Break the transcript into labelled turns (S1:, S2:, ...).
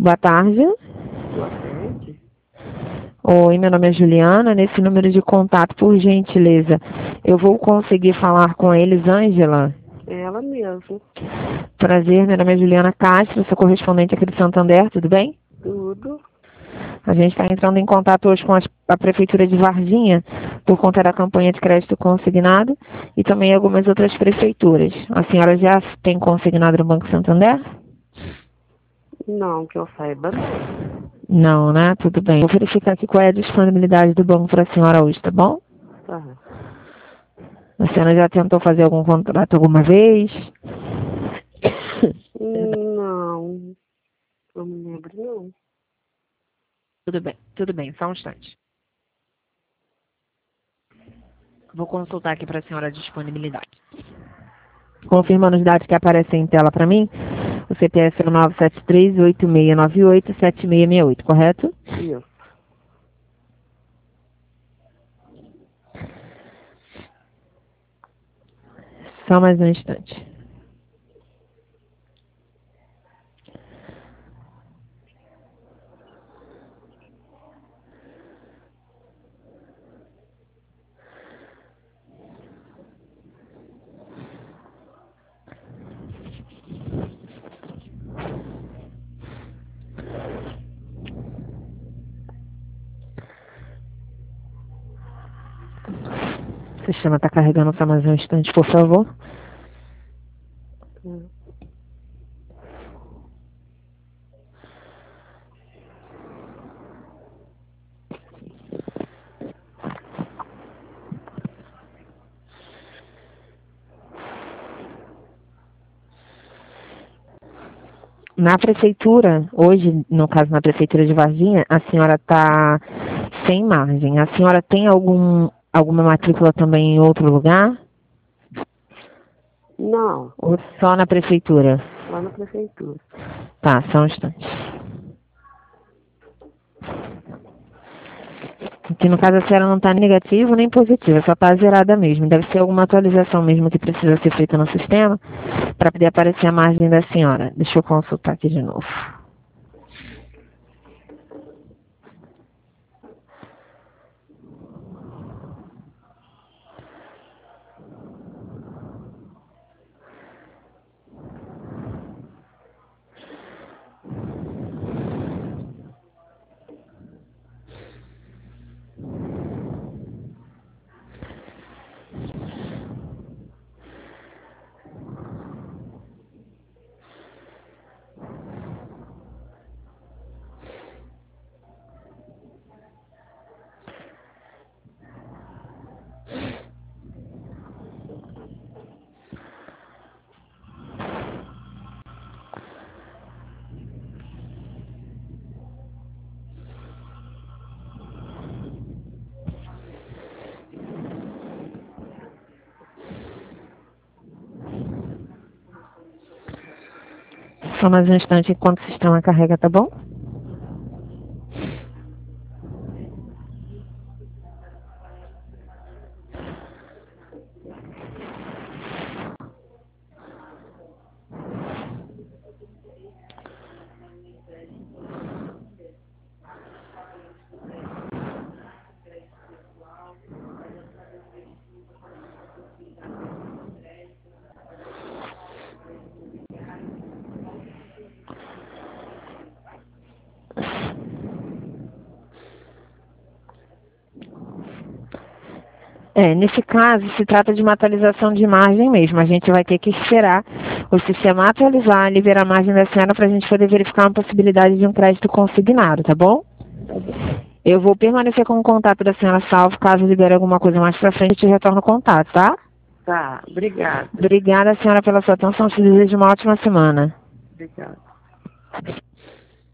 S1: Boa tarde.
S2: Boa tarde.
S1: Oi, meu nome é Juliana. Nesse número de contato, por gentileza, eu vou conseguir falar com a Elisângela?
S2: É ela mesmo.
S1: Prazer, meu nome é Juliana Castro, sou correspondente aqui do Santander, tudo bem?
S2: Tudo.
S1: A gente está entrando em contato hoje com a Prefeitura de Varginha por conta da campanha de crédito consignado e também algumas outras prefeituras. A senhora já tem consignado no Banco Santander?
S2: Não, que eu saiba, não.
S1: Não, né? Tudo bem. Vou verificar aqui qual é a disponibilidade do banco para a senhora hoje, tá bom?
S2: Tá.
S1: A senhora já tentou fazer algum contrato alguma vez?
S2: Não, não me lembro, não.
S1: Tudo bem, só um instante. Vou consultar aqui para a senhora a disponibilidade. Confirmando os dados que aparecem em tela para mim, o CPF é o 973-8698-7668, correto?
S2: Isso.
S1: Só mais um instante. O sistema está carregando só mais um instante, por favor.
S2: Hum.
S1: Na prefeitura, hoje, no caso na prefeitura de Varginha, a senhora está sem margem. A senhora tem alguma matrícula também em outro lugar?
S2: Não,
S1: Ou só na prefeitura?
S2: lá na prefeitura.
S1: Tá, só um instante. Aqui no caso a senhora não está negativa nem positiva, só está zerada mesmo. Deve ser alguma atualização mesmo que precisa ser feita no sistema para poder aparecer a margem da senhora. Deixa eu consultar aqui de novo. Só mais um instante enquanto o sistema carrega, tá bom? Nesse caso, se trata de uma atualização de margem mesmo. A gente vai ter que esperar o sistema atualizar, liberar a margem da senhora para a gente poder verificar uma possibilidade de um crédito consignado, tá bom?
S2: Tá bom.
S1: Eu vou permanecer com o contato da senhora salvo. Caso libere alguma coisa mais pra frente, eu te retorno o contato, tá?
S2: Tá, obrigada.
S1: Obrigada, senhora, pela sua atenção. Te desejo uma ótima semana.
S2: Obrigada.